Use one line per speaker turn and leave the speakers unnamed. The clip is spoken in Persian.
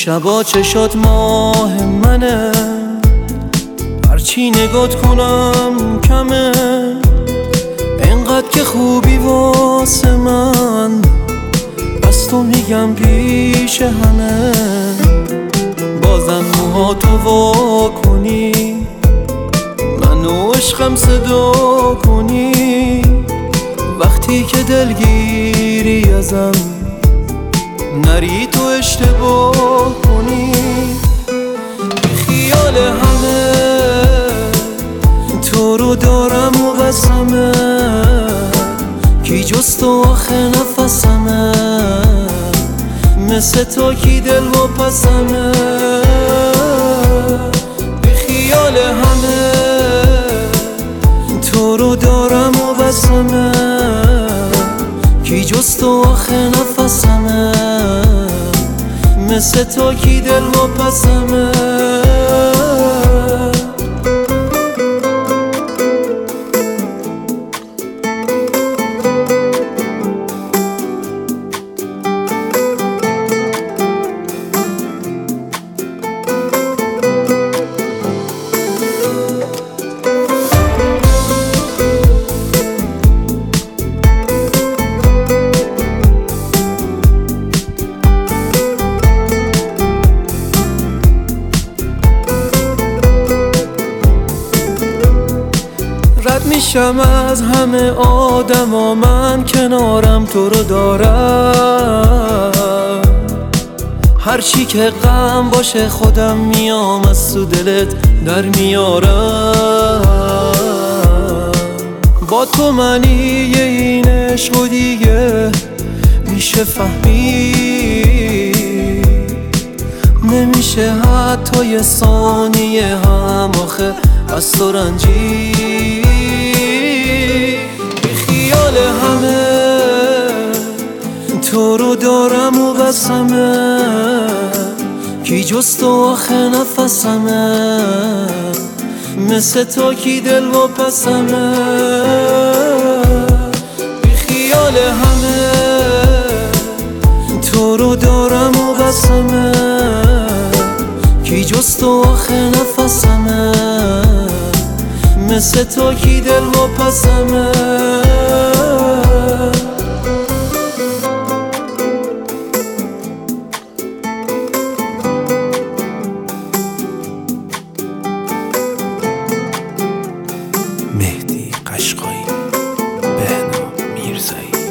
شبا چشات ماه منه، هرچی نگات کنم کمه، انقدر که خوبی واسه من، بس تو میگم پیش همه. بازم موهاتو وا کنی، منو عشقم صدا کنی، وقتی که دلگیری ازم نری تو اشتباه کنی. خیال همه تو رو دارم و بسمه، کی جز تو آخه نفسمه، مثل تو کی دل و پسمه. به خیال همه تو رو دارم و بسمه، کی جز تو آخه نفسمه، مثل تو کی دل و پسمه. رد میشم از همه آدما، من کنارم تو رو دارم، هرچی که غم باشه خودم میام از تو دلت در میارم. با تو معنی این عشق و دیگه میشه فهمید، نمیشه حتی یه ثانیه هم آخه از تو رنجید. خیال همه تو رو دارم و بسمه، کی جز تو آخه نفسمه، مثل تو کی دل و پسمه. خیال همه تو رو دارم و بسمه، کی جز تو آخه نفسمه، مثل تو کی دل و پسمه.
مهدی قشقایی، بهنام میرزایی.